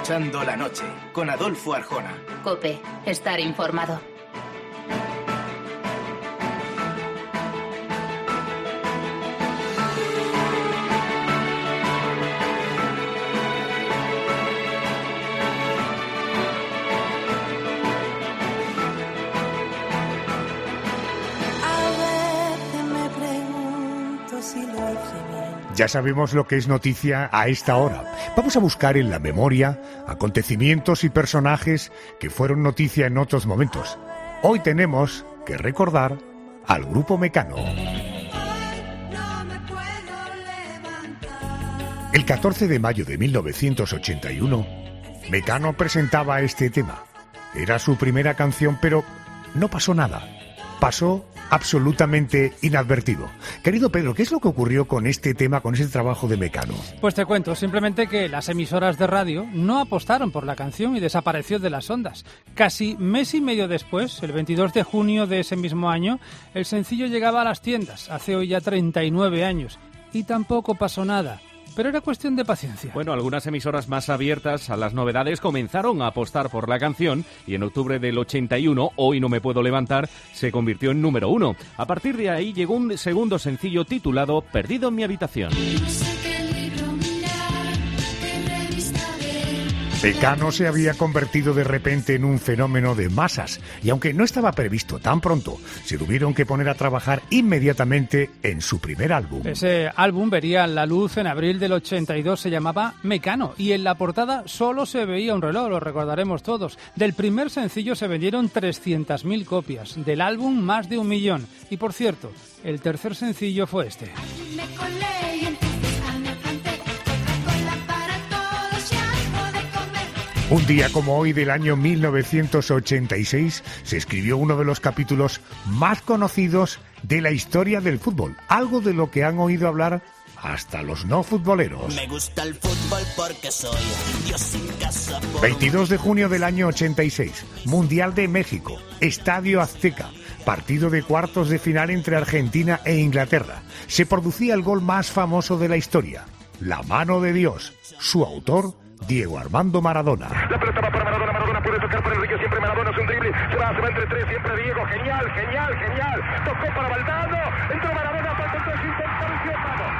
escuchando La Noche con Adolfo Arjona. COPE, estar informado. Ya sabemos lo que es noticia a esta hora. Vamos a buscar en la memoria acontecimientos y personajes que fueron noticia en otros momentos. Hoy tenemos que recordar al Grupo Mecano. El 14 de mayo de 1981, Mecano presentaba este tema. Era su primera canción, pero no pasó nada. Pasó absolutamente inadvertido. Querido Pedro, ¿qué es lo que ocurrió con este tema, con este trabajo de Mecano? Pues te cuento, simplemente que las emisoras de radio no apostaron por la canción y desapareció de las ondas. Casi mes y medio después, el 22 de junio de ese mismo año, el sencillo llegaba a las tiendas, hace hoy ya 39 años, y tampoco pasó nada. Pero era cuestión de paciencia. Bueno, algunas emisoras más abiertas a las novedades comenzaron a apostar por la canción y en octubre del 81, Hoy no me puedo levantar, se convirtió en número 1. A partir de ahí llegó un segundo sencillo titulado Perdido en mi habitación. Mecano se había convertido de repente en un fenómeno de masas y aunque no estaba previsto tan pronto, se tuvieron que poner a trabajar inmediatamente en su primer álbum. Ese álbum vería la luz en abril del 82, se llamaba Mecano y en la portada solo se veía un reloj, lo recordaremos todos. Del primer sencillo se vendieron 300.000 copias, del álbum más de 1 millón. Y por cierto, el tercer sencillo fue este. Un día como hoy del año 1986 se escribió uno de los capítulos más conocidos de la historia del fútbol, algo de lo que han oído hablar hasta los no futboleros. Me gusta el fútbol porque soy Dios sin casa. 22 de junio del año 86, Mundial de México, Estadio Azteca, partido de cuartos de final entre Argentina e Inglaterra. Se producía el gol más famoso de la historia, La mano de Dios. Su autor, Diego Armando Maradona. La pelota va para Maradona, Maradona puede tocar para Enrique, siempre Maradona es un drible, se va entre tres, siempre Diego, genial, tocó para Valdano, entró Maradona, falta el 3, intenta,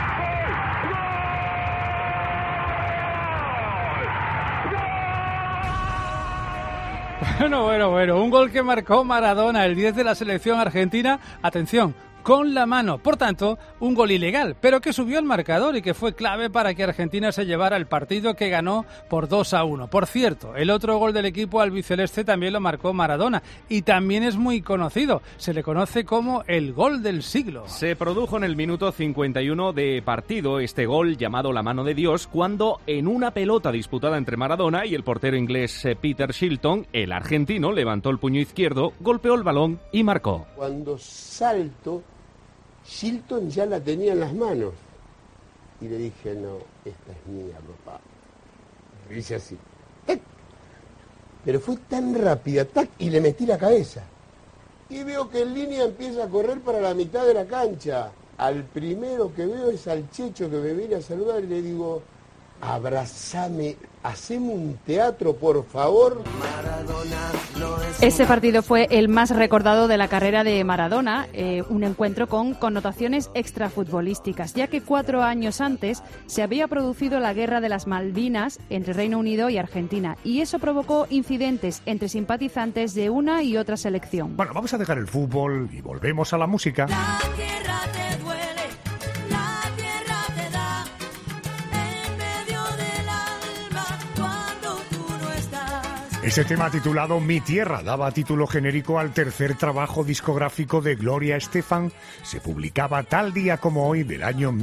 Bueno, un gol que marcó Maradona, el 10 de la selección argentina, atención, con la mano. Por tanto, un gol ilegal, pero que subió el marcador y que fue clave para que Argentina se llevara el partido que ganó por 2-1. Por cierto, el otro gol del equipo albiceleste también lo marcó Maradona y también es muy conocido. Se le conoce como el gol del siglo. Se produjo en el minuto 51 de partido este gol llamado La mano de Dios cuando en una pelota disputada entre Maradona y el portero inglés Peter Shilton, el argentino levantó el puño izquierdo, golpeó el balón y marcó. Cuando salto, Shilton ya la tenía en las manos. Y le dije, no, esta es mía, papá. Y hice así. ¡Tac! Pero fue tan rápida, ¡tac! Y le metí la cabeza. Y veo que en línea empieza a correr para la mitad de la cancha. Al primero que veo es al Checho que me viene a saludar y le digo, abrazame, haceme un teatro, por favor. Ese partido fue el más recordado de la carrera de Maradona, un encuentro con connotaciones extrafutbolísticas, ya que 4 años antes se había producido la Guerra de las Malvinas entre Reino Unido y Argentina, y eso provocó incidentes entre simpatizantes de una y otra selección. Bueno, vamos a dejar el fútbol y volvemos a la música. La tierra te duele. Ese tema titulado Mi Tierra daba título genérico al tercer trabajo discográfico de Gloria Estefan. Se publicaba tal día como hoy del año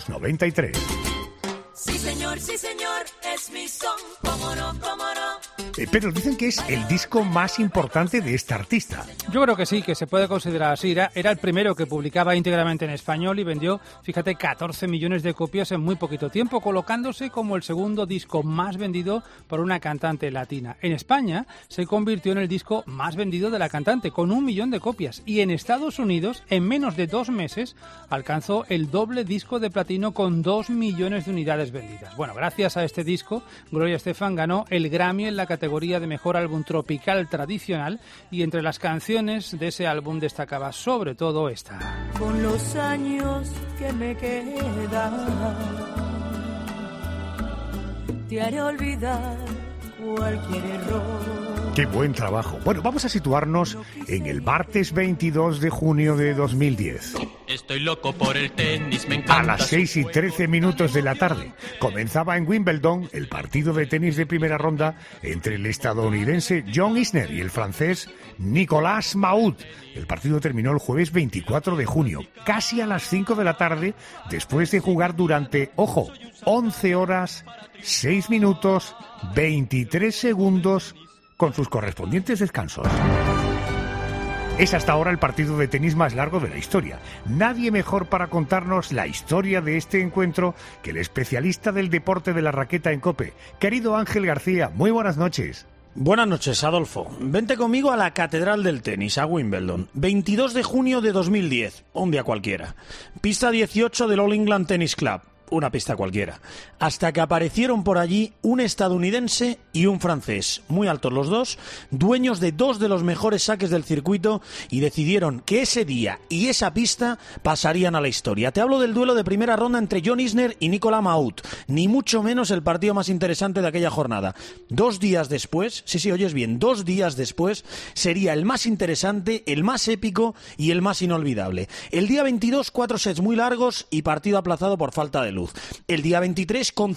1993. Sí señor, es mi son, cómo no, cómo no. pero dicen que es el disco más importante de esta artista. Yo creo que sí, que se puede considerar así. Era el primero que publicaba íntegramente en español y vendió, fíjate, 14 millones de copias en muy poquito tiempo, colocándose como el segundo disco más vendido por una cantante latina. En España se convirtió en el disco más vendido de la cantante, con 1 millón de copias. Y en Estados Unidos, en menos de 2 meses, alcanzó el doble disco de platino con 2 millones de unidades vendidas. Bueno, gracias a este disco, Gloria Estefan ganó el Grammy en la categoría de Mejor Álbum Tropical Tradicional y entre las canciones de ese álbum destacaba sobre todo esta. Con los años que me quedan, te haré olvidar cualquier error. ¡Qué buen trabajo! Bueno, vamos a situarnos en el martes 22 de junio de 2010. Estoy loco por el tenis, me encanta. A las 6:13 de la tarde comenzaba en Wimbledon el partido de tenis de primera ronda entre el estadounidense John Isner y el francés Nicolas Mahut. El partido terminó el jueves 24 de junio, casi a las 5 de la tarde, después de jugar durante, ojo, 11 horas, 6 minutos, 23 segundos, con sus correspondientes descansos. Es hasta ahora el partido de tenis más largo de la historia. Nadie mejor para contarnos la historia de este encuentro que el especialista del deporte de la raqueta en COPE. Querido Ángel García, muy buenas noches. Buenas noches, Adolfo. Vente conmigo a la Catedral del Tenis, a Wimbledon. 22 de junio de 2010, un día cualquiera. Pista 18 del All England Tennis Club. Una pista cualquiera. Hasta que aparecieron por allí un estadounidense y un francés, muy altos los dos, dueños de 2 de los mejores saques del circuito, y decidieron que ese día y esa pista pasarían a la historia. Te hablo del duelo de primera ronda entre John Isner y Nicolas Mahut, ni mucho menos el partido más interesante de aquella jornada. 2 días después, sí, oyes bien, 2 días después, sería el más interesante, el más épico y el más inolvidable. El día 22, 4 sets muy largos y partido aplazado por falta de luz. El día 23, con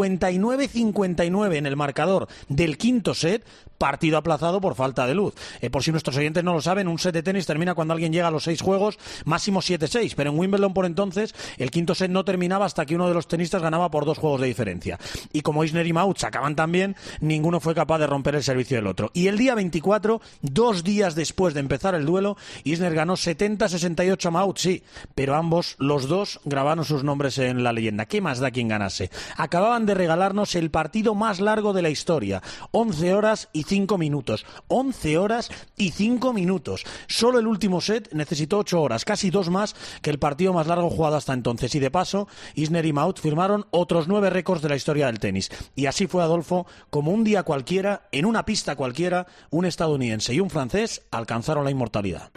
59-59 en el marcador del quinto set, partido aplazado por falta de luz. Por si nuestros oyentes no lo saben, un set de tenis termina cuando alguien llega a los 6 juegos, máximo 7-6, pero en Wimbledon por entonces el quinto set no terminaba hasta que uno de los tenistas ganaba por 2 juegos de diferencia. Y como Isner y Mahut sacaban también, ninguno fue capaz de romper el servicio del otro. Y el día 24, 2 días después de empezar el duelo, Isner ganó 70-68 a Mahut, sí, pero ambos, los dos, grabaron sus nombres en la leyenda. ¿Qué más da quien ganase? Acababan de regalarnos el partido más largo de la historia, 11 horas y 5 minutos. 11 horas y 5 minutos. Solo el último set necesitó 8 horas, casi 2 más que el partido más largo jugado hasta entonces. Y de paso, Isner y Mahut firmaron otros 9 récords de la historia del tenis. Y así fue, Adolfo, como un día cualquiera, en una pista cualquiera, un estadounidense y un francés alcanzaron la inmortalidad.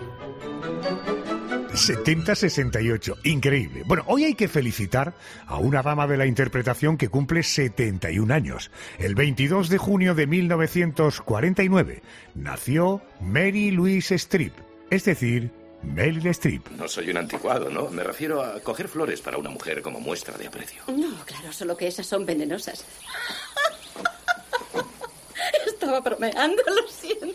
70-68, increíble. Bueno, hoy hay que felicitar a una dama de la interpretación que cumple 71 años. El 22 de junio de 1949 nació Mary Louise Streep, es decir, Meryl Streep. No soy un anticuado, ¿no? Me refiero a coger flores para una mujer como muestra de aprecio. No, claro, solo que esas son venenosas. Estaba bromeando, lo siento.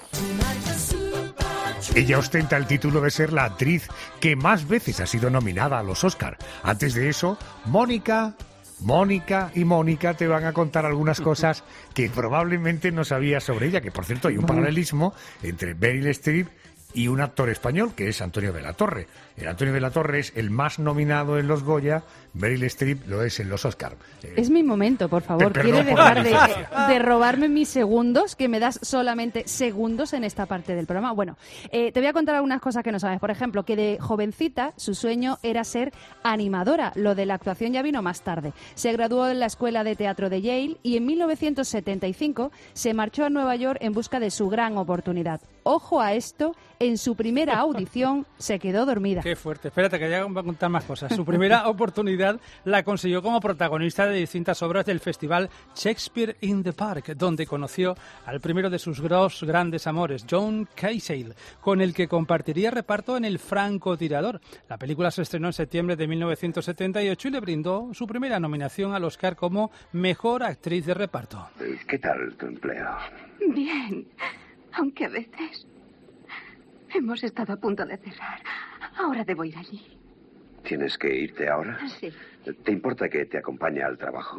Ella ostenta el título de ser la actriz que más veces ha sido nominada a los Oscar. Antes de eso, Mónica te van a contar algunas cosas que probablemente no sabías sobre ella, que por cierto hay un paralelismo entre Meryl Streep y un actor español que es Antonio de la Torre. El Antonio de la Torre es el más nominado en los Goya, Meryl Streep lo es en los Oscar. Es mi momento, por favor. ¿Quieres dejar de robarme mis segundos? Que me das solamente segundos en esta parte del programa. Bueno, te voy a contar algunas cosas que no sabes. Por ejemplo, que de jovencita su sueño era ser animadora. Lo de la actuación ya vino más tarde. Se graduó en la Escuela de Teatro de Yale y en 1975 se marchó a Nueva York en busca de su gran oportunidad. Ojo a esto, en su primera audición se quedó dormida. Qué fuerte. Espérate, que ya va a contar más cosas. Su primera oportunidad la consiguió como protagonista de distintas obras del festival Shakespeare in the Park, donde conoció al primero de sus dos grandes amores, John Cazale, con el que compartiría reparto en El francotirador. La película se estrenó en septiembre de 1978 y le brindó su primera nominación al Oscar como Mejor Actriz de Reparto. ¿Qué tal tu empleo? Bien, aunque a veces hemos estado a punto de cerrar. Ahora debo ir allí. ¿Tienes que irte ahora? Sí. ¿Te importa que te acompañe al trabajo?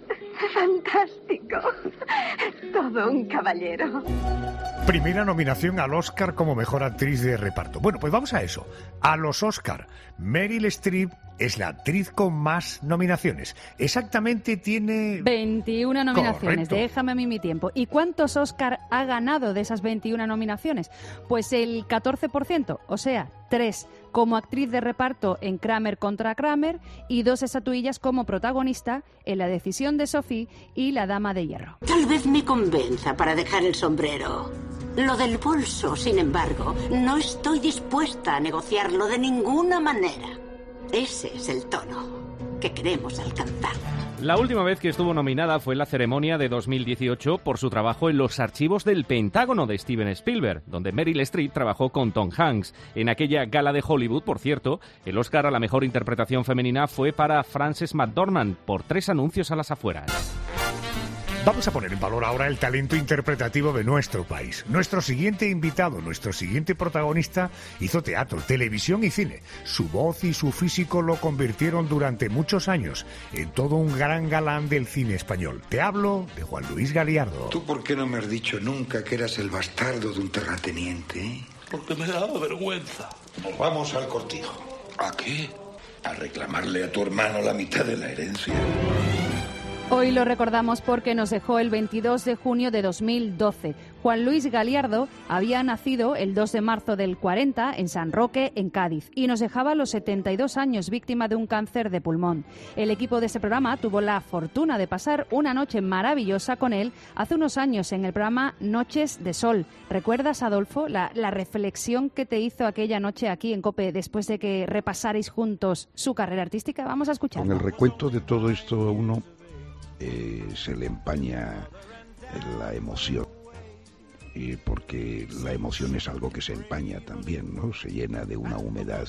Fantástico. Todo un caballero. Primera nominación al Oscar como mejor actriz de reparto. Bueno, pues vamos a eso. A los Oscar. Meryl Streep es la actriz con más nominaciones. Exactamente tiene... 21 nominaciones. Correcto. Déjame a mí mi tiempo. ¿Y cuántos Oscar ha ganado de esas 21 nominaciones? Pues el 14%, o sea, 3 como actriz de reparto en Kramer contra Kramer y 2 estatuillas como protagonista en La decisión de Sophie y La dama de hierro. Tal vez me convenza para dejar el sombrero. Lo del bolso, sin embargo, no estoy dispuesta a negociarlo de ninguna manera. Ese es el tono que queremos alcanzar. La última vez que estuvo nominada fue en la ceremonia de 2018 por su trabajo en Los archivos del Pentágono de Steven Spielberg, donde Meryl Streep trabajó con Tom Hanks. En aquella gala de Hollywood, por cierto, el Oscar a la mejor interpretación femenina fue para Frances McDormand por 3 anuncios a las afueras. Vamos a poner en valor ahora el talento interpretativo de nuestro país. Nuestro siguiente invitado, nuestro siguiente protagonista, hizo teatro, televisión y cine. Su voz y su físico lo convirtieron durante muchos años en todo un gran galán del cine español. Te hablo de Juan Luis Galiardo. ¿Tú por qué no me has dicho nunca que eras el bastardo de un terrateniente, eh? Porque me daba vergüenza. Vamos al cortijo. ¿A qué? A reclamarle a tu hermano la mitad de la herencia. Hoy lo recordamos porque nos dejó el 22 de junio de 2012. Juan Luis Galiardo había nacido el 2 de marzo del 40 en San Roque, en Cádiz, y nos dejaba a los 72 años víctima de un cáncer de pulmón. El equipo de este programa tuvo la fortuna de pasar una noche maravillosa con él hace unos años en el programa Noches de Sol. ¿Recuerdas, Adolfo, la reflexión que te hizo aquella noche aquí en COPE después de que repasarais juntos su carrera artística? Vamos a escucharlo. Con el recuento de todo esto a uno se le empaña la emoción, porque la emoción es algo que se empaña también, ¿no? Se llena de una humedad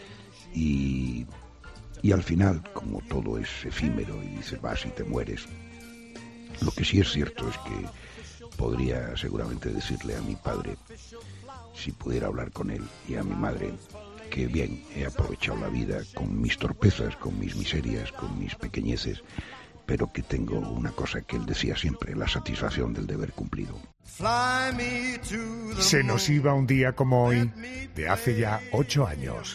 y al final, como todo es efímero y dices vas y te mueres, lo que sí es cierto es que podría seguramente decirle a mi padre, si pudiera hablar con él, y a mi madre, que bien, he aprovechado la vida con mis torpezas, con mis miserias, con mis pequeñeces, pero que tengo una cosa que él decía siempre, la satisfacción del deber cumplido. Se nos iba un día como hoy, de hace ya 8 años.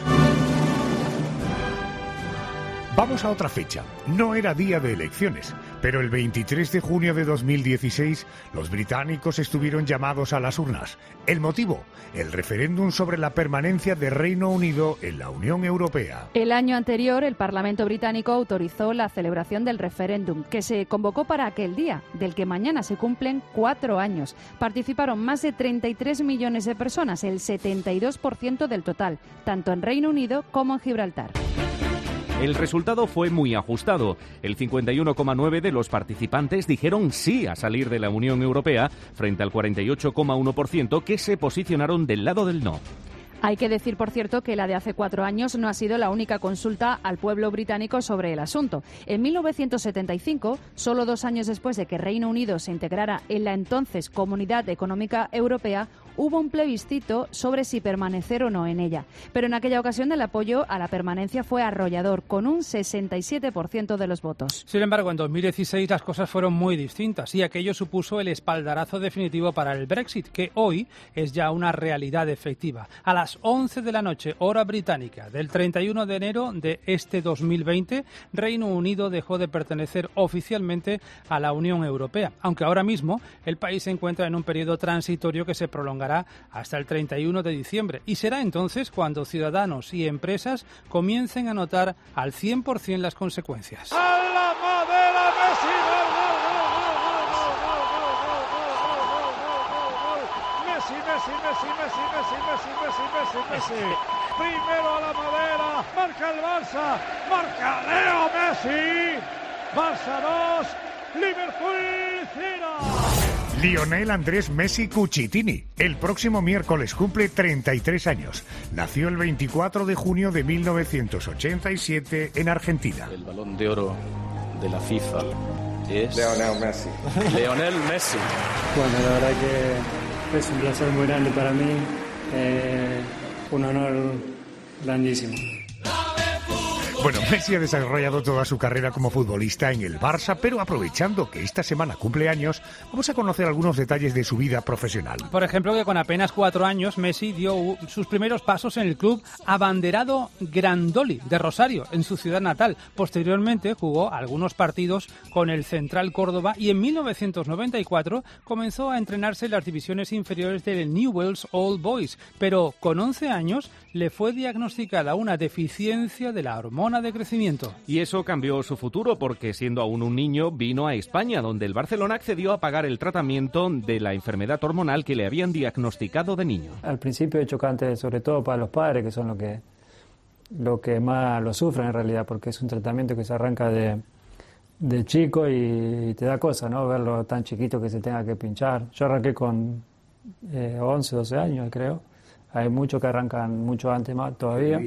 Vamos a otra fecha. No era día de elecciones, pero el 23 de junio de 2016 los británicos estuvieron llamados a las urnas. ¿El motivo? El referéndum sobre la permanencia de Reino Unido en la Unión Europea. El año anterior, el Parlamento británico autorizó la celebración del referéndum, que se convocó para aquel día, del que mañana se cumplen 4 años. Participaron más de 33 millones de personas, el 72% del total, tanto en Reino Unido como en Gibraltar. El resultado fue muy ajustado. El 51,9% de los participantes dijeron sí a salir de la Unión Europea, frente al 48,1% que se posicionaron del lado del no. Hay que decir, por cierto, que la de hace 4 años no ha sido la única consulta al pueblo británico sobre el asunto. En 1975, solo 2 años después de que Reino Unido se integrara en la entonces Comunidad Económica Europea, hubo un plebiscito sobre si permanecer o no en ella. Pero en aquella ocasión el apoyo a la permanencia fue arrollador, con un 67% de los votos. Sin embargo, en 2016 las cosas fueron muy distintas y aquello supuso el espaldarazo definitivo para el Brexit, que hoy es ya una realidad efectiva. A las 11 de la noche, hora británica, del 31 de enero de este 2020, Reino Unido dejó de pertenecer oficialmente a la Unión Europea, aunque ahora mismo el país se encuentra en un periodo transitorio que se prolongará hasta el 31 de diciembre y será entonces cuando ciudadanos y empresas comiencen a notar al 100% las consecuencias. ¡A la madera, Messi! Messi. Primero a la madera, marca el Barça, marca Leo Messi. Barça 2, Liverpool 0. Lionel Andrés Messi Cucitini. El próximo miércoles cumple 33 años. Nació el 24 de junio de 1987 en Argentina. El Balón de Oro de la FIFA es Lionel Messi. Lionel Messi. Bueno, la verdad que es un placer muy grande para mí. Un honor grandísimo. Bueno, Messi ha desarrollado toda su carrera como futbolista en el Barça, pero aprovechando que esta semana cumple años, vamos a conocer algunos detalles de su vida profesional. Por ejemplo, que con apenas 4 años, Messi dio sus primeros pasos en el club abanderado Grandoli de Rosario, en su ciudad natal. Posteriormente jugó algunos partidos con el Central Córdoba y en 1994 comenzó a entrenarse en las divisiones inferiores del Newell's Old Boys, pero con 11 años le fue diagnosticada una deficiencia de la hormona de crecimiento. Y eso cambió su futuro porque, siendo aún un niño, vino a España, donde el Barcelona accedió a pagar el tratamiento de la enfermedad hormonal que le habían diagnosticado de niño. Al principio es chocante, sobre todo para los padres, que son lo que más lo sufren en realidad, porque es un tratamiento que se arranca de chico y te da cosa, ¿no? Verlo tan chiquito que se tenga que pinchar. Yo arranqué con 11, 12 años, creo. Hay muchos que arrancan mucho antes más todavía.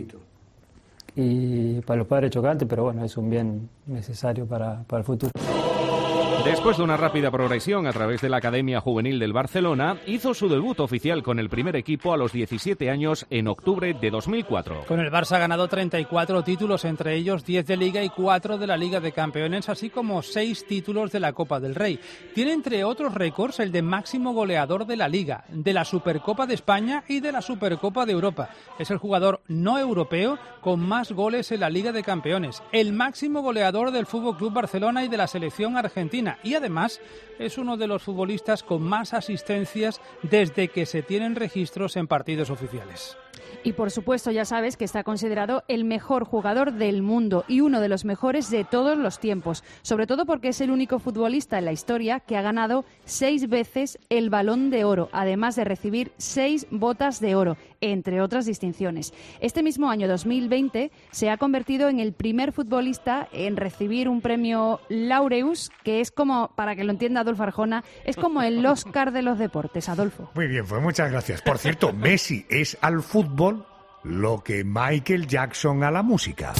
Y para los padres chocante, pero bueno, es un bien necesario para el futuro. Después de una rápida progresión a través de la Academia Juvenil del Barcelona, hizo su debut oficial con el primer equipo a los 17 años en octubre de 2004. Con el Barça ha ganado 34 títulos, entre ellos 10 de Liga y 4 de la Liga de Campeones, así como 6 títulos de la Copa del Rey. Tiene, entre otros récords, el de máximo goleador de la Liga, de la Supercopa de España y de la Supercopa de Europa. Es el jugador no europeo con más goles en la Liga de Campeones, el máximo goleador del FC Barcelona y de la selección argentina. Y además es uno de los futbolistas con más asistencias desde que se tienen registros en partidos oficiales. Y por supuesto ya sabes que está considerado el mejor jugador del mundo y uno de los mejores de todos los tiempos, sobre todo porque es el único futbolista en la historia que ha ganado 6 veces el Balón de Oro, además de recibir 6 botas de oro, entre otras distinciones. Este mismo año 2020 se ha convertido en el primer futbolista en recibir un premio Laureus, que es como, para que lo entienda Adolfo Arjona, es como el Oscar de los deportes, Adolfo. Muy bien, pues muchas gracias. Por cierto, Messi es al fútbol lo que Michael Jackson a la música.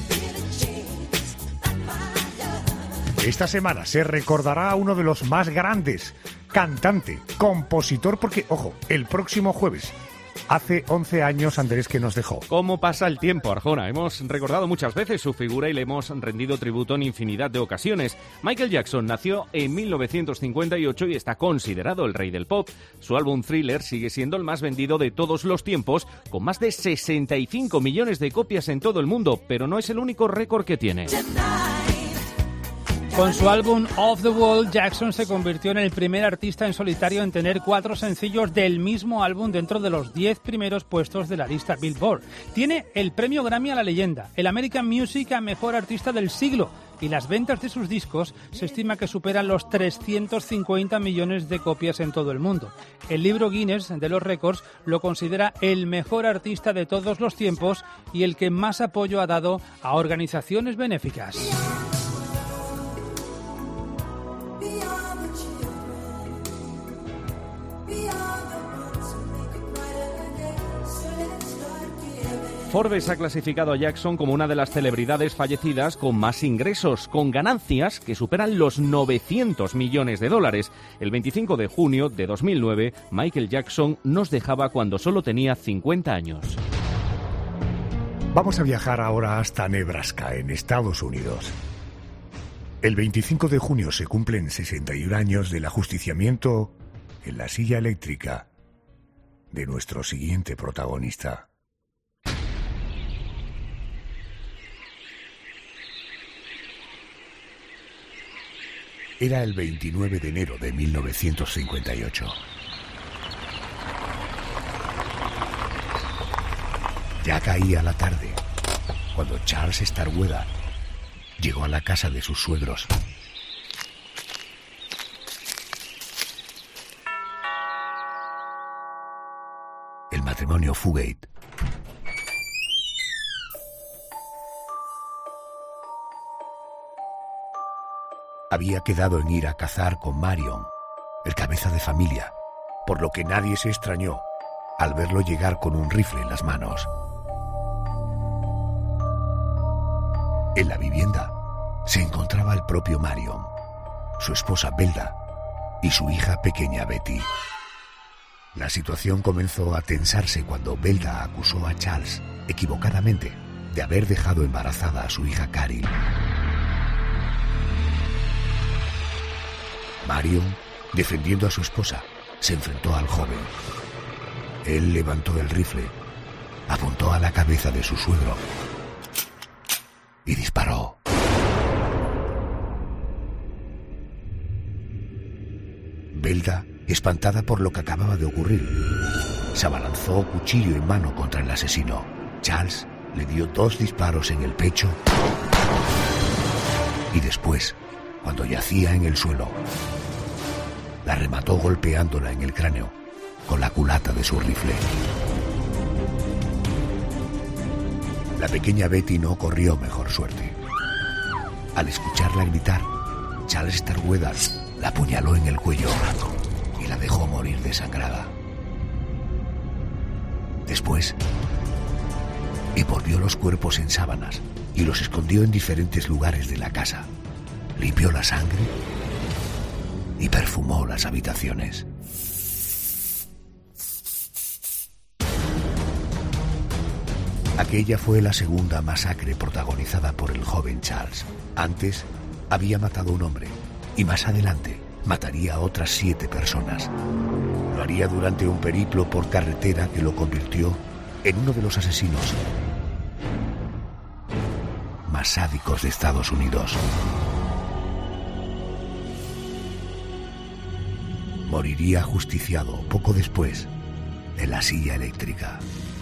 Esta semana se recordará a uno de los más grandes, cantante, compositor, porque, ojo, el próximo jueves hace 11 años Andrés que nos dejó. ¿Cómo pasa el tiempo, Arjona? Hemos recordado muchas veces su figura y le hemos rendido tributo en infinidad de ocasiones. Michael Jackson nació en 1958 y está considerado el rey del pop. Su álbum Thriller sigue siendo el más vendido de todos los tiempos, con más de 65 millones de copias en todo el mundo, pero no es el único récord que tiene. Con su álbum Off the Wall, Jackson se convirtió en el primer artista en solitario en tener 4 sencillos del mismo álbum dentro de los 10 primeros puestos de la lista Billboard. Tiene el premio Grammy a la leyenda, el American Music a Mejor Artista del Siglo, y las ventas de sus discos se estima que superan los 350 millones de copias en todo el mundo. El libro Guinness de los récords lo considera el mejor artista de todos los tiempos y el que más apoyo ha dado a organizaciones benéficas. Forbes ha clasificado a Jackson como una de las celebridades fallecidas con más ingresos, con ganancias que superan los 900 millones de dólares. El 25 de junio de 2009, Michael Jackson nos dejaba cuando solo tenía 50 años. Vamos a viajar ahora hasta Nebraska, en Estados Unidos. El 25 de junio se cumplen 61 años del ajusticiamiento en la silla eléctrica de nuestro siguiente protagonista. Era el 29 de enero de 1958. Ya caía la tarde cuando Charles Starkweather llegó a la casa de sus suegros. El matrimonio Fugate había quedado en ir a cazar con Marion, el cabeza de familia, por lo que nadie se extrañó al verlo llegar con un rifle en las manos. En la vivienda se encontraba el propio Marion, su esposa Belda y su hija pequeña Betty. La situación comenzó a tensarse cuando Belda acusó a Charles, equivocadamente, de haber dejado embarazada a su hija Carol. Marion, defendiendo a su esposa, se enfrentó al joven. Él levantó el rifle, apuntó a la cabeza de su suegro y disparó. Belda, espantada por lo que acababa de ocurrir, se abalanzó cuchillo en mano contra el asesino. Charles le dio 2 disparos en el pecho y después, cuando yacía en el suelo, la remató golpeándola en el cráneo con la culata de su rifle. La pequeña Betty no corrió mejor suerte. Al escucharla gritar, Charles Starkweather la apuñaló en el cuello y la dejó morir desangrada. Después, envolvió los cuerpos en sábanas y los escondió en diferentes lugares de la casa. Limpió la sangre y perfumó las habitaciones. Aquella fue la segunda masacre protagonizada por el joven Charles. Antes había matado a un hombre y más adelante mataría a otras 7 personas. Lo haría durante un periplo por carretera que lo convirtió en uno de los asesinos más sádicos de Estados Unidos. Moriría ajusticiado poco después en la silla eléctrica.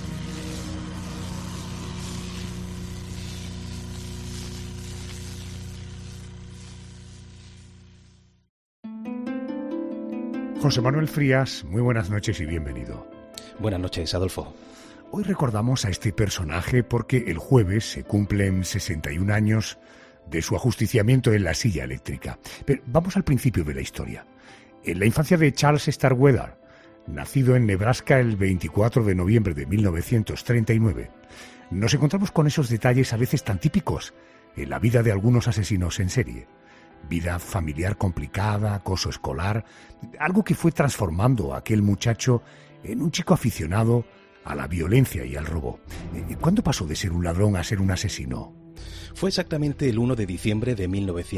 José Manuel Frías, muy buenas noches y bienvenido. Buenas noches, Adolfo. Hoy recordamos a este personaje porque el jueves se cumplen 61 años de su ajusticiamiento en la silla eléctrica. Pero vamos al principio de la historia. En la infancia de Charles Starkweather, nacido en Nebraska el 24 de noviembre de 1939, nos encontramos con esos detalles a veces tan típicos en la vida de algunos asesinos en serie. Vida familiar complicada, acoso escolar, algo que fue transformando a aquel muchacho en un chico aficionado a la violencia y al robo. ¿Cuándo pasó de ser un ladrón a ser un asesino? Fue exactamente el 1 de diciembre de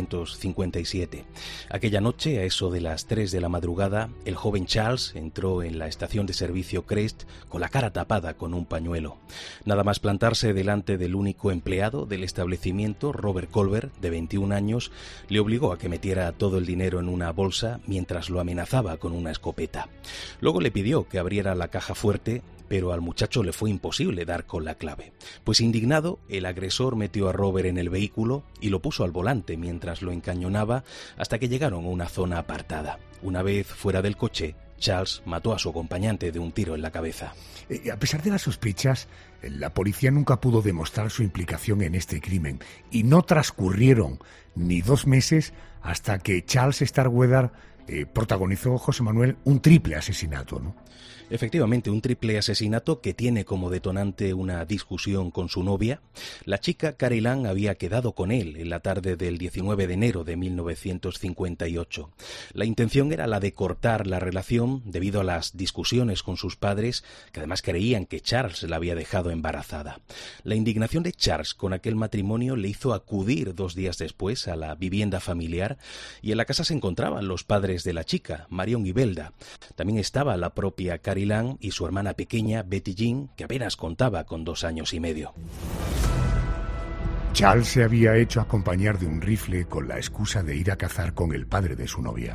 1957. Aquella noche, a eso de las 3 de la madrugada, el joven Charles entró en la estación de servicio Crest con la cara tapada con un pañuelo. Nada más plantarse delante del único empleado del establecimiento, Robert Colbert, de 21 años, le obligó a que metiera todo el dinero en una bolsa mientras lo amenazaba con una escopeta. Luego le pidió que abriera la caja fuerte, pero al muchacho le fue imposible dar con la clave. Pues indignado, el agresor metió a Robert en el vehículo y lo puso al volante mientras lo encañonaba hasta que llegaron a una zona apartada. Una vez fuera del coche, Charles mató a su acompañante de un tiro en la cabeza. A pesar de las sospechas, la policía nunca pudo demostrar su implicación en este crimen y no transcurrieron ni 2 meses hasta que Charles Starkweather protagonizó, José Manuel, un triple asesinato, ¿no? Efectivamente, un triple asesinato que tiene como detonante una discusión con su novia. La chica Carol Ann había quedado con él en la tarde del 19 de enero de 1958. La intención era la de cortar la relación debido a las discusiones con sus padres, que además creían que Charles la había dejado embarazada. La indignación de Charles con aquel matrimonio le hizo acudir 2 días después a la vivienda familiar y en la casa se encontraban los padres de la chica, Marion y Belda. También estaba la propia Carol Ann y su hermana pequeña, Betty Jean, que apenas contaba con 2 años y medio. Charles se había hecho acompañar de un rifle con la excusa de ir a cazar con el padre de su novia.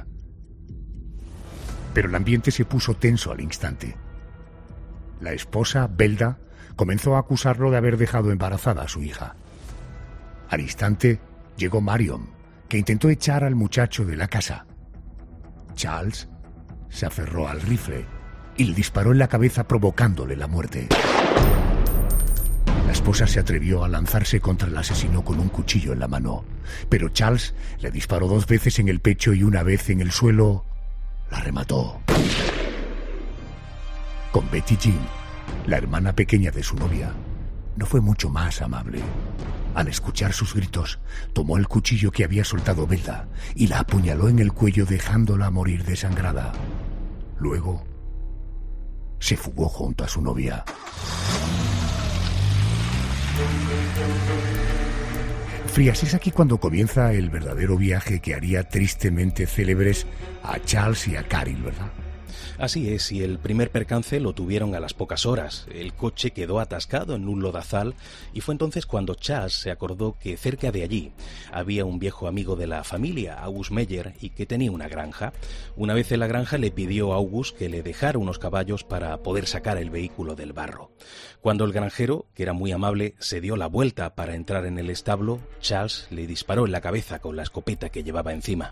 Pero el ambiente se puso tenso al instante. La esposa, Belda, comenzó a acusarlo de haber dejado embarazada a su hija. Al instante llegó Marion, que intentó echar al muchacho de la casa. Charles se aferró al rifle y le disparó en la cabeza provocándole la muerte. La esposa se atrevió a lanzarse contra el asesino con un cuchillo en la mano, pero Charles le disparó 2 veces en el pecho y una vez en el suelo la remató. Con Betty Jean, la hermana pequeña de su novia, no fue mucho más amable. Al escuchar sus gritos, tomó el cuchillo que había soltado Belda y la apuñaló en el cuello dejándola morir desangrada. Luego se fugó junto a su novia. Frías, es aquí cuando comienza el verdadero viaje que haría tristemente célebres a Charles y a Carol, ¿verdad? Así es, y el primer percance lo tuvieron a las pocas horas. El coche quedó atascado en un lodazal y fue entonces cuando Charles se acordó que cerca de allí había un viejo amigo de la familia, August Meyer, y que tenía una granja. Una vez en la granja le pidió a August que le dejara unos caballos para poder sacar el vehículo del barro. Cuando el granjero, que era muy amable, se dio la vuelta para entrar en el establo, Charles le disparó en la cabeza con la escopeta que llevaba encima.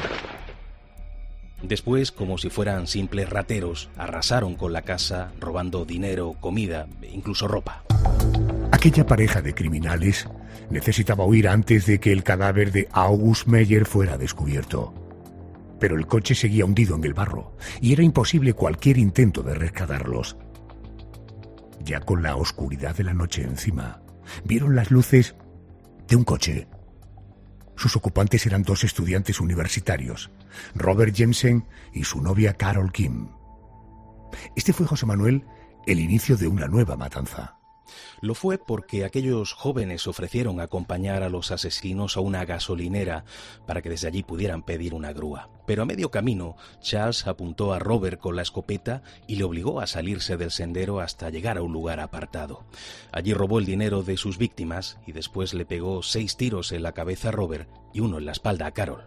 Después, como si fueran simples rateros, arrasaron con la casa, robando dinero, comida e incluso ropa. Aquella pareja de criminales necesitaba huir antes de que el cadáver de August Meyer fuera descubierto. Pero el coche seguía hundido en el barro y era imposible cualquier intento de rescatarlos. Ya con la oscuridad de la noche encima, vieron las luces de un coche. Sus ocupantes eran dos estudiantes universitarios, Robert Jensen y su novia Carol Kim. Este fue, José Manuel, el inicio de una nueva matanza. Lo fue porque aquellos jóvenes ofrecieron acompañar a los asesinos a una gasolinera para que desde allí pudieran pedir una grúa. Pero a medio camino, Charles apuntó a Robert con la escopeta y le obligó a salirse del sendero hasta llegar a un lugar apartado. Allí robó el dinero de sus víctimas y después le pegó 6 tiros en la cabeza a Robert y 1 en la espalda a Carol.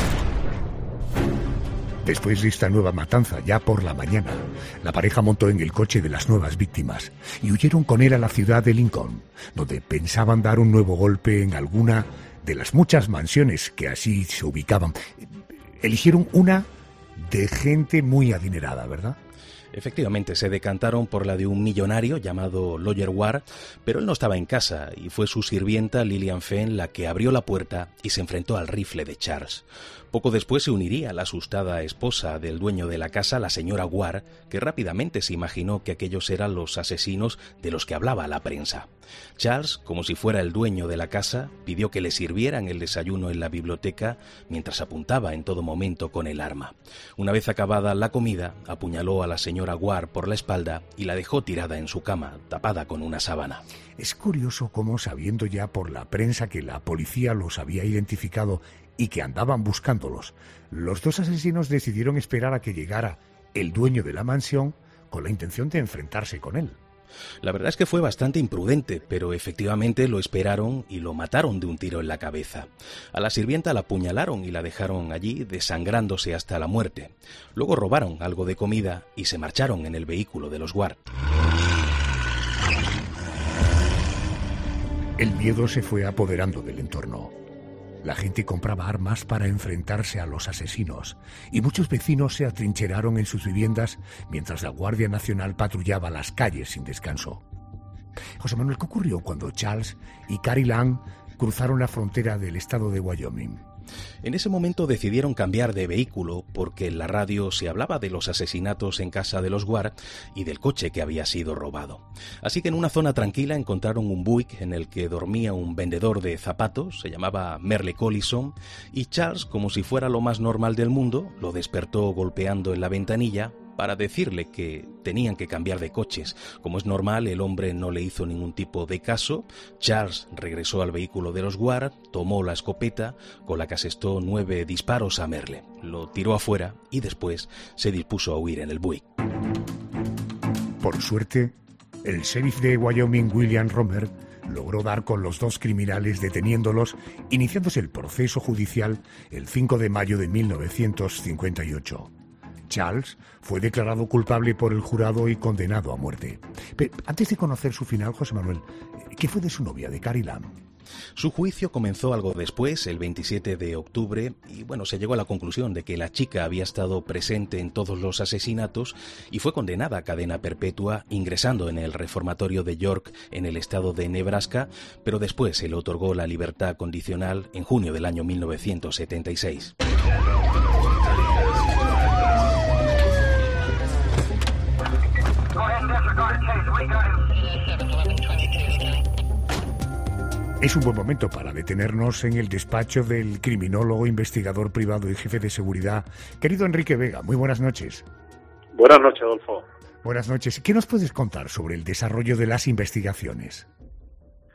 Después de esta nueva matanza, ya por la mañana, la pareja montó en el coche de las nuevas víctimas y huyeron con él a la ciudad de Lincoln, donde pensaban dar un nuevo golpe en alguna de las muchas mansiones que así se ubicaban. Eligieron una de gente muy adinerada, ¿verdad? Efectivamente, se decantaron por la de un millonario llamado Lawyer Ward, pero él no estaba en casa y fue su sirvienta Lillian Fenn la que abrió la puerta y se enfrentó al rifle de Charles. Poco después se uniría la asustada esposa del dueño de la casa, la señora Ward, que rápidamente se imaginó que aquellos eran los asesinos de los que hablaba la prensa. Charles, como si fuera el dueño de la casa, pidió que le sirvieran el desayuno en la biblioteca mientras apuntaba en todo momento con el arma. Una vez acabada la comida, apuñaló a la señora Ward por la espalda y la dejó tirada en su cama, tapada con una sábana. Es curioso cómo, sabiendo ya por la prensa que la policía los había identificado y que andaban buscándolos, los dos asesinos decidieron esperar a que llegara el dueño de la mansión con la intención de enfrentarse con él. La verdad es que fue bastante imprudente, pero efectivamente lo esperaron y lo mataron de un tiro en la cabeza. A la sirvienta la apuñalaron y la dejaron allí desangrándose hasta la muerte. Luego robaron algo de comida y se marcharon en el vehículo de los Ward. El miedo se fue apoderando del entorno. La gente compraba armas para enfrentarse a los asesinos y muchos vecinos se atrincheraron en sus viviendas mientras la Guardia Nacional patrullaba las calles sin descanso. José Manuel, ¿qué ocurrió cuando Charles y Carol Ann cruzaron la frontera del estado de Wyoming? En ese momento decidieron cambiar de vehículo porque en la radio se hablaba de los asesinatos en casa de los Ward y del coche que había sido robado. Así que en una zona tranquila encontraron un Buick en el que dormía un vendedor de zapatos, se llamaba Merle Collison, y Charles, como si fuera lo más normal del mundo, lo despertó golpeando en la ventanilla para decirle que tenían que cambiar de coches. Como es normal, el hombre no le hizo ningún tipo de caso. Charles regresó al vehículo de los Ward, tomó la escopeta, con la que asestó 9 disparos a Merle. Lo tiró afuera y después se dispuso a huir en el Buick. Por suerte, el sheriff de Wyoming, William Romer, logró dar con los dos criminales deteniéndolos, iniciándose el proceso judicial el 5 de mayo de 1958. Charles fue declarado culpable por el jurado y condenado a muerte. Pero antes de conocer su final, José Manuel, ¿qué fue de su novia, de Carol Ann? Su juicio comenzó algo después, el 27 de octubre, y se llegó a la conclusión de que la chica había estado presente en todos los asesinatos y fue condenada a cadena perpetua ingresando en el reformatorio de York en el estado de Nebraska, pero después se le otorgó la libertad condicional en junio del año 1976. Es un buen momento para detenernos en el despacho del criminólogo, investigador privado y jefe de seguridad, querido Enrique Vega. Muy buenas noches. Buenas noches, Adolfo. Buenas noches. ¿Qué nos puedes contar sobre el desarrollo de las investigaciones?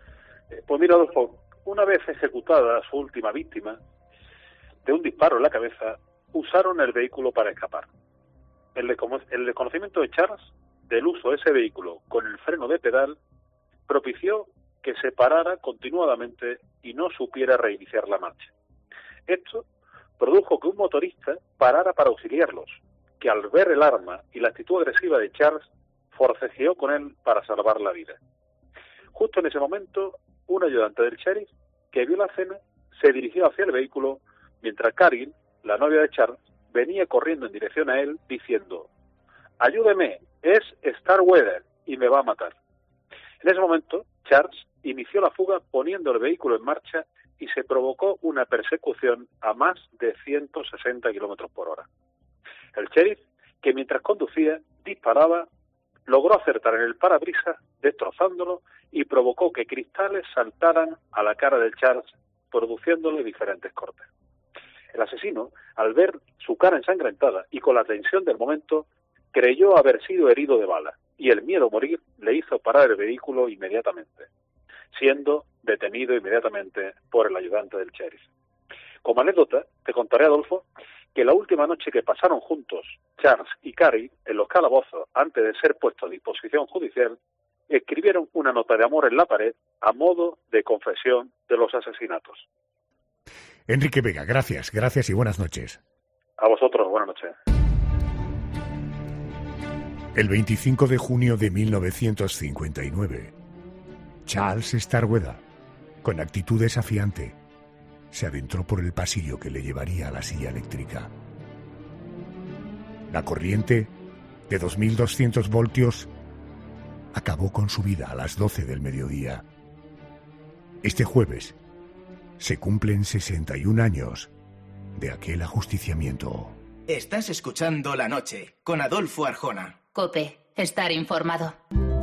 Pues mira, Adolfo, una vez ejecutada su última víctima, de un disparo en la cabeza, usaron el vehículo para escapar. El desconocimiento de Charles del uso de ese vehículo con el freno de pedal propició que se parara continuadamente y no supiera reiniciar la marcha. Esto produjo que un motorista parara para auxiliarlos, que al ver el arma y la actitud agresiva de Charles, forcejeó con él para salvar la vida. Justo en ese momento, un ayudante del sheriff, que vio la escena, se dirigió hacia el vehículo, mientras Cargill, la novia de Charles, venía corriendo en dirección a él, diciendo: «Ayúdeme, es Starkweather y me va a matar». En ese momento, Charles inició la fuga poniendo el vehículo en marcha y se provocó una persecución a más de 160 kilómetros por hora. El sheriff, que mientras conducía, disparaba, logró acertar en el parabrisas, destrozándolo, y provocó que cristales saltaran a la cara del Charles, produciéndole diferentes cortes. El asesino, al ver su cara ensangrentada y con la tensión del momento, creyó haber sido herido de bala, y el miedo a morir le hizo parar el vehículo inmediatamente, siendo detenido inmediatamente por el ayudante del sheriff. Como anécdota, te contaré, Adolfo, que la última noche que pasaron juntos Charles y Carrie en los calabozos antes de ser puestos a disposición judicial, escribieron una nota de amor en la pared a modo de confesión de los asesinatos. Enrique Vega, gracias y buenas noches. A vosotros, buenas noches. El 25 de junio de 1959, Charles Starkweather, con actitud desafiante, se adentró por el pasillo que le llevaría a la silla eléctrica. La corriente, de 2200 voltios, acabó con su vida a las 12 del mediodía. Este jueves se cumplen 61 años de aquel ajusticiamiento. Estás escuchando La Noche con Adolfo Arjona. COPE, estar informado.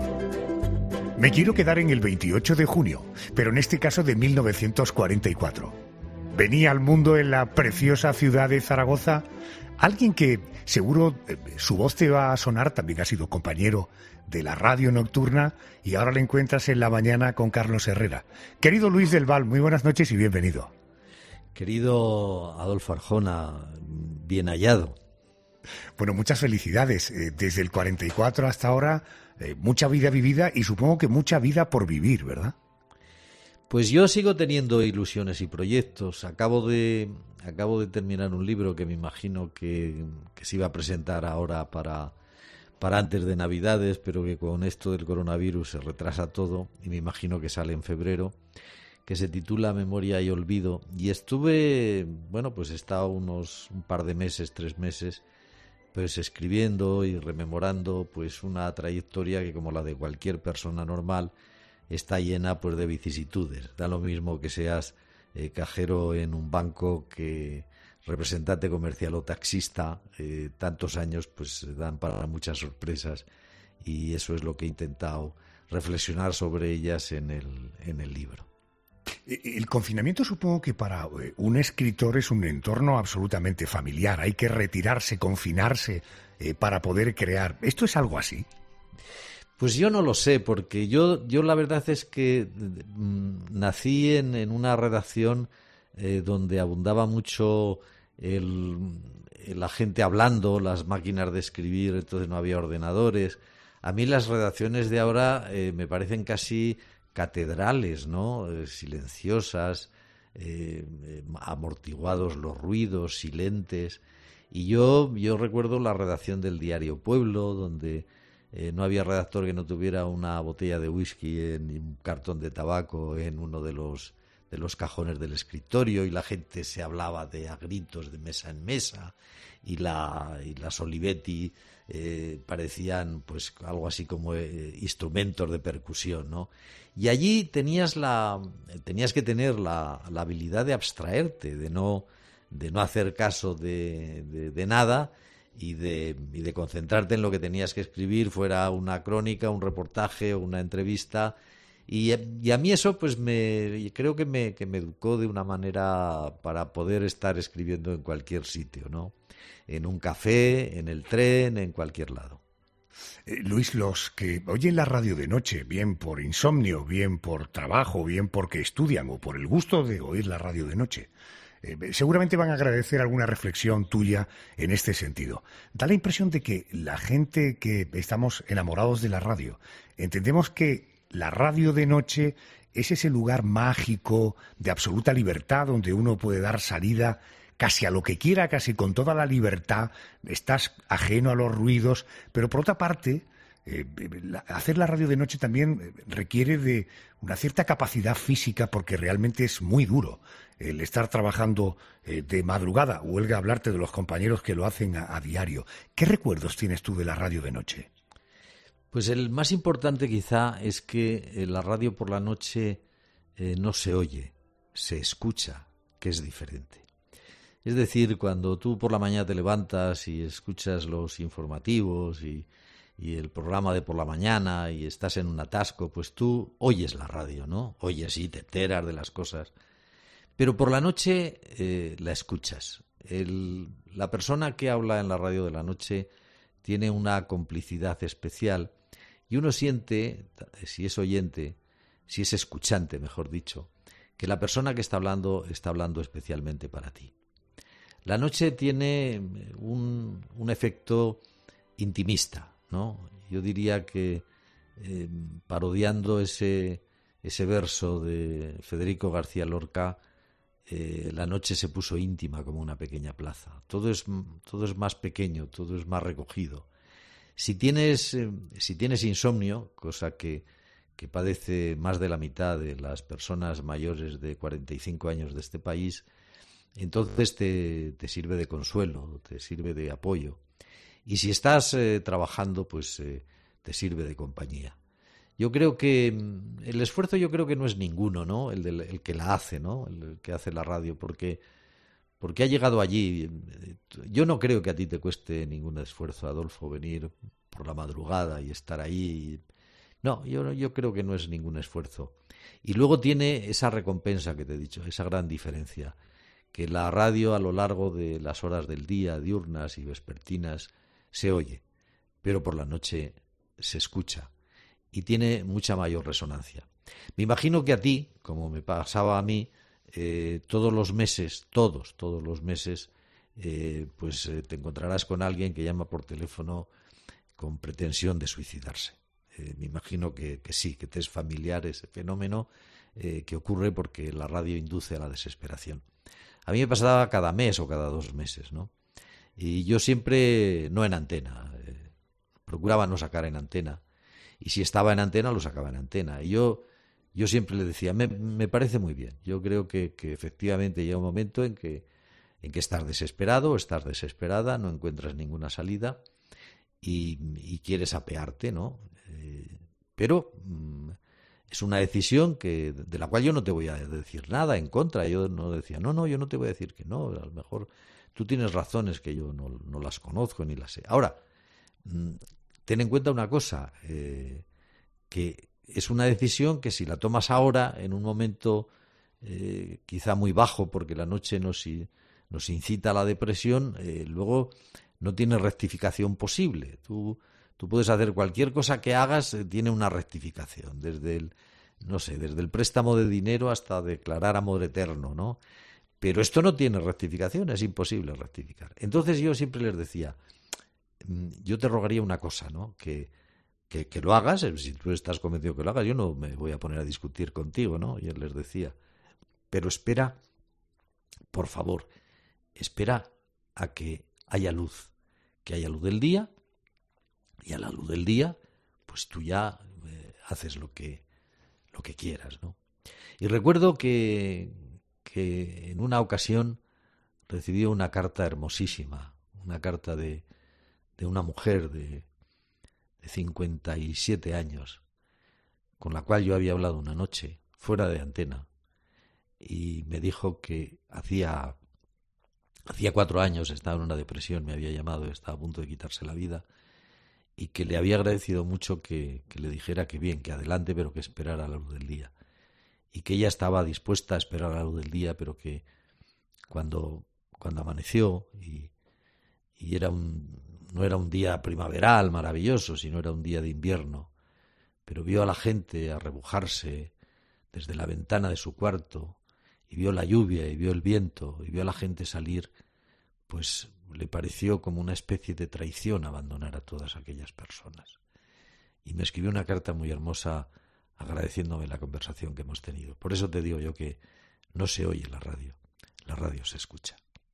Me quiero quedar en el 28 de junio, pero en este caso de 1944. Venía al mundo en la preciosa ciudad de Zaragoza alguien que seguro su voz te va a sonar, también ha sido compañero de la radio nocturna y ahora le encuentras en la mañana con Carlos Herrera. Querido Luis del Val, muy buenas noches y bienvenido. Querido Adolfo Arjona, bien hallado. Bueno, muchas felicidades. Desde el 44 hasta ahora, mucha vida vivida y supongo que mucha vida por vivir, ¿verdad? Pues yo sigo teniendo ilusiones y proyectos. Acabo de terminar un libro que me imagino que se iba a presentar ahora para antes de Navidades, pero que con esto del coronavirus se retrasa todo y me imagino que sale en febrero, que se titula Memoria y Olvido. Y estuve, pues he estado un par de meses, 3 meses, pues escribiendo y rememorando pues una trayectoria que, como la de cualquier persona normal, está llena pues de vicisitudes. Da lo mismo que seas cajero en un banco, que representante comercial o taxista. Tantos años pues dan para muchas sorpresas y eso es lo que he intentado reflexionar sobre ellas en el libro. El confinamiento supongo que para un escritor es un entorno absolutamente familiar. Hay que retirarse, confinarse para poder crear. ¿Esto es algo así? Pues yo no lo sé, porque yo la verdad es que nací en una redacción donde abundaba mucho la gente hablando, las máquinas de escribir, entonces no había ordenadores. A mí las redacciones de ahora me parecen casi catedrales, ¿no? Silenciosas, amortiguados los ruidos, silentes. Y yo recuerdo la redacción del diario Pueblo, donde no había redactor que no tuviera una botella de whisky ni un cartón de tabaco en uno de los cajones del escritorio, y la gente se hablaba a gritos de mesa en mesa, y las Olivetti parecían pues algo así como instrumentos de percusión, ¿no? Y allí tenías que tener la habilidad de abstraerte, de no hacer caso de nada y de concentrarte en lo que tenías que escribir, fuera una crónica, un reportaje o una entrevista. Y a mí eso pues creo que me educó de una manera para poder estar escribiendo en cualquier sitio, ¿no? En un café, en el tren, en cualquier lado. Luis, los que oyen la radio de noche, bien por insomnio, bien por trabajo, bien porque estudian o por el gusto de oír la radio de noche, seguramente van a agradecer alguna reflexión tuya en este sentido. Da la impresión de que la gente que estamos enamorados de la radio, entendemos que la radio de noche es ese lugar mágico de absoluta libertad donde uno puede dar salida casi a lo que quiera, casi con toda la libertad, estás ajeno a los ruidos, pero por otra parte, hacer la radio de noche también requiere de una cierta capacidad física porque realmente es muy duro el estar trabajando de madrugada. Huelga hablarte de los compañeros que lo hacen a diario. ¿Qué recuerdos tienes tú de la radio de noche? Pues el más importante quizá es que la radio por la noche no se oye, se escucha, que es diferente. Es decir, cuando tú por la mañana te levantas y escuchas los informativos y el programa de por la mañana y estás en un atasco, pues tú oyes la radio, ¿no? Oyes y te enteras de las cosas. Pero por la noche la escuchas. La persona que habla en la radio de la noche tiene una complicidad especial y uno siente, si es oyente, si es escuchante, mejor dicho, que la persona que está hablando especialmente para ti. La noche tiene un efecto intimista, ¿no? Yo diría que parodiando ese verso de Federico García Lorca, la noche se puso íntima como una pequeña plaza. Todo es más pequeño, todo es más recogido. Si tienes insomnio, cosa que padece más de la mitad de las personas mayores de 45 años de este país, entonces te sirve de consuelo, te sirve de apoyo. Y si estás trabajando, pues te sirve de compañía. Yo creo que el esfuerzo que no es ninguno, ¿no? El que la hace, ¿no? El que hace la radio, porque ha llegado allí. Yo no creo que a ti te cueste ningún esfuerzo, Adolfo, venir por la madrugada y estar ahí. No, yo creo que no es ningún esfuerzo. Y luego tiene esa recompensa que te he dicho, esa gran diferencia, que la radio a lo largo de las horas del día, diurnas y vespertinas, se oye, pero por la noche se escucha y tiene mucha mayor resonancia. Me imagino que a ti, como me pasaba a mí, todos los meses, te encontrarás con alguien que llama por teléfono con pretensión de suicidarse. Me imagino que sí, que te es familiar ese fenómeno que ocurre porque la radio induce a la desesperación. A mí me pasaba cada mes o cada 2 meses, ¿no? Y yo siempre no en antena, procuraba no sacar en antena. Y si estaba en antena, lo sacaba en antena. Y yo siempre le decía, me parece muy bien. Yo creo que efectivamente llega un momento en que estás desesperado o estás desesperada, no encuentras ninguna salida y quieres apearte, ¿no? Pero es una decisión de la cual yo no te voy a decir nada en contra. Yo no decía, no, yo no te voy a decir que no. A lo mejor tú tienes razones que yo no las conozco ni las sé. Ahora, ten en cuenta una cosa, que es una decisión que si la tomas ahora, en un momento quizá muy bajo, porque la noche nos incita a la depresión, luego no tiene rectificación posible. Tú puedes hacer cualquier cosa que hagas, tiene una rectificación, desde el préstamo de dinero hasta declarar amor eterno, ¿no? Pero esto no tiene rectificación, es imposible rectificar. Entonces yo siempre les decía, yo te rogaría una cosa, ¿no? Que lo hagas, si tú estás convencido que lo hagas, yo no me voy a poner a discutir contigo, ¿no? Y él les decía, pero espera, por favor, espera a que haya luz del día, y a la luz del día, pues tú ya haces lo que quieras, ¿no? Y recuerdo que en una ocasión recibí una carta hermosísima, una carta de una mujer de 57 años, con la cual yo había hablado una noche, fuera de antena, y me dijo que hacía 4 años estaba en una depresión, me había llamado, estaba a punto de quitarse la vida, y que le había agradecido mucho que le dijera que bien, que adelante, pero que esperara a la luz del día. Y que ella estaba dispuesta a esperar a la luz del día, pero que cuando amaneció y era un no era un día primaveral maravilloso, sino era un día de invierno. Pero vio a la gente arrebujarse desde la ventana de su cuarto, y vio la lluvia, y vio el viento, y vio a la gente salir, pues le pareció como una especie de traición abandonar a todas aquellas personas. Y me escribió una carta muy hermosa agradeciéndome la conversación que hemos tenido. Por eso te digo yo que no se oye la radio se escucha.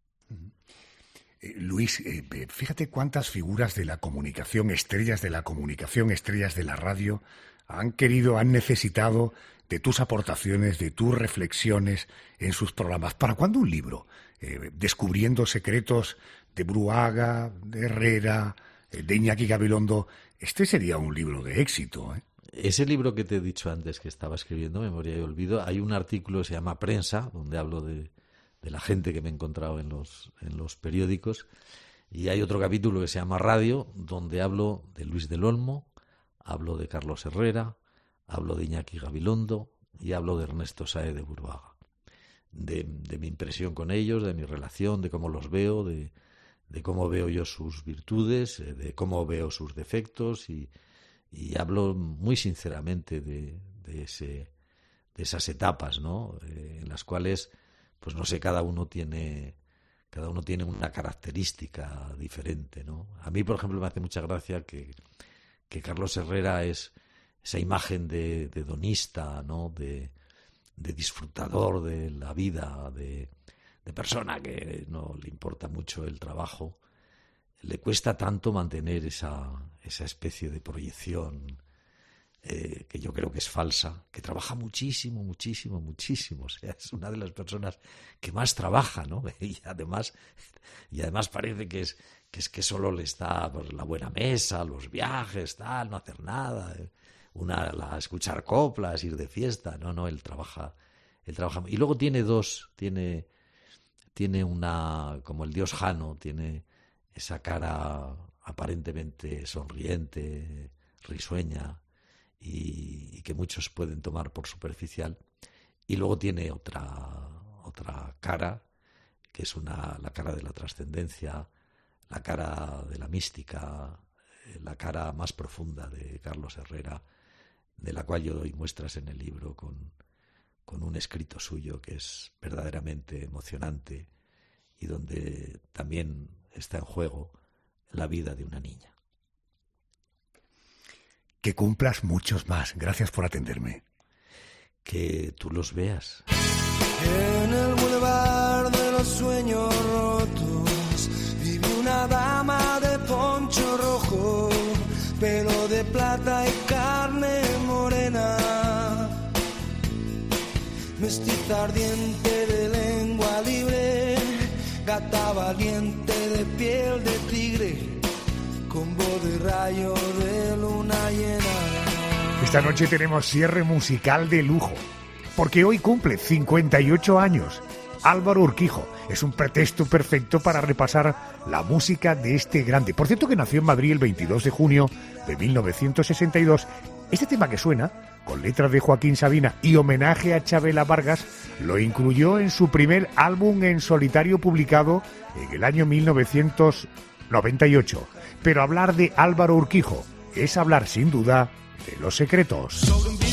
Luis, fíjate cuántas figuras de la comunicación, estrellas de la comunicación, estrellas de la radio, han necesitado de tus aportaciones, de tus reflexiones en sus programas. ¿Para cuándo un libro? Descubriendo secretos de Bruaga, de Herrera, de Iñaki Gabilondo. Este sería un libro de éxito, ¿eh? Ese libro que te he dicho antes que estaba escribiendo, Memoria y Olvido, hay un artículo que se llama Prensa, donde hablo de la gente que me he encontrado en los periódicos, y hay otro capítulo que se llama Radio, donde hablo de Luis del Olmo, hablo de Carlos Herrera, hablo de Iñaki Gabilondo y hablo de Ernesto Sáez de Buruaga, de mi impresión con ellos, de mi relación, de cómo los veo, de cómo veo yo sus virtudes, de cómo veo sus defectos, y hablo muy sinceramente de esas etapas, ¿no? En las cuales, pues no sé, cada uno tiene una característica diferente, ¿no? A mí, por ejemplo, me hace mucha gracia que Carlos Herrera es esa imagen de hedonista, ¿no? De disfrutador de la vida, de persona que no le importa mucho el trabajo. Le cuesta tanto mantener esa especie de proyección que yo creo que es falsa, que trabaja muchísimo, muchísimo, muchísimo. O sea, es una de las personas que más trabaja, ¿no? Y además parece que es que solo le está pues, la buena mesa, los viajes, tal, no hacer nada, escuchar coplas, ir de fiesta. No, él trabaja. Y luego tiene una, como el dios Jano, tiene esa cara aparentemente sonriente, risueña, y que muchos pueden tomar por superficial. Y luego tiene otra cara, que es la cara de la trascendencia, la cara de la mística, la cara más profunda de Carlos Herrera, de la cual yo doy muestras en el libro con un escrito suyo que es verdaderamente emocionante y donde también está en juego la vida de una niña. Que cumplas muchos más. Gracias por atenderme. Que tú los veas. En el bulevar de los sueños rotos vive una dama de poncho rojo, pelo de plata y carne morena, mestiza ardiente de lengua libre, gata valiente de piel de tigre, con voz de rayo de luna llena. Esta noche tenemos cierre musical de lujo, porque hoy cumple 58 años. Álvaro Urquijo. Es un pretexto perfecto para repasar la música de este grande. Por cierto, que nació en Madrid el 22 de junio de 1962. Este tema que suena, con letras de Joaquín Sabina y homenaje a Chabela Vargas, lo incluyó en su primer álbum en solitario publicado en el año 1998. Pero hablar de Álvaro Urquijo es hablar sin duda de Los Secretos.